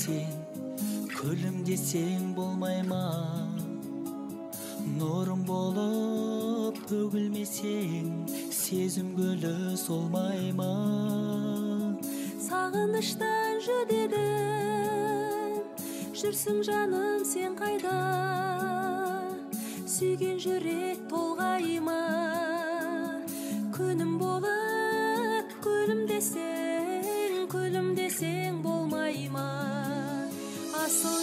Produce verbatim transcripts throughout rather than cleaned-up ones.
сен, көлім десең болмайма. Нұрым болып төгілмесең, сезім гүлі солмайма. Сағыныштан жүдедім, жүрсің жаным сен қайда? Сүйген жүрек толғайма. Күнім болып көлім десең, көлім десең болмайма. Асыл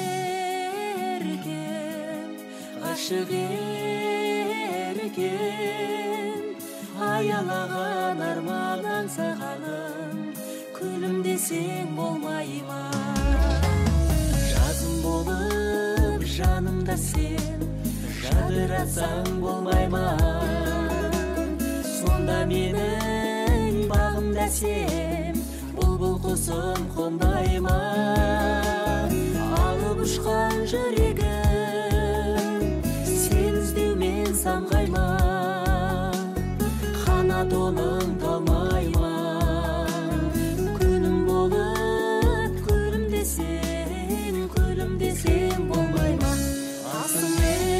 еркем, ғашық еркем, аялаған арман аңсағаным, күлім десең болмайма. Жазым болып жанымда сен, жадыратсаң болмайма. Сонда менің бағымда сен, бұлбұл құсым қондайма. Алып ұшқан жүрегім, сен іздеумен самғайма. Қанат оның талмайма. Күнім болып көлім десең, көлім десең болмайма. Асыл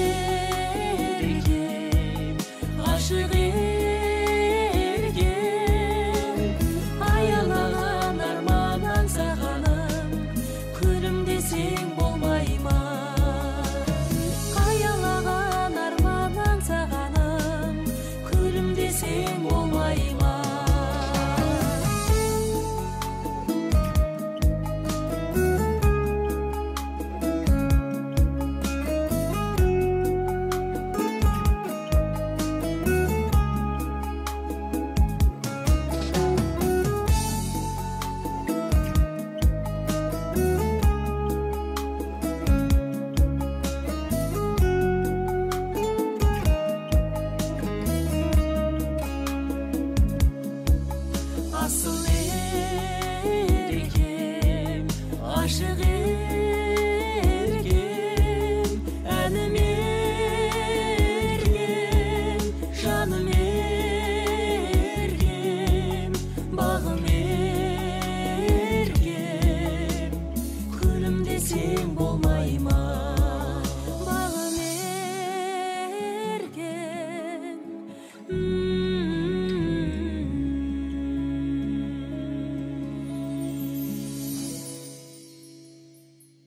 еркем, ғашық еркем, аялаған арман аңсағаным, күлім десең болмайма. Аялаған арман аңсағаным, күлім десең болмайма. Asıl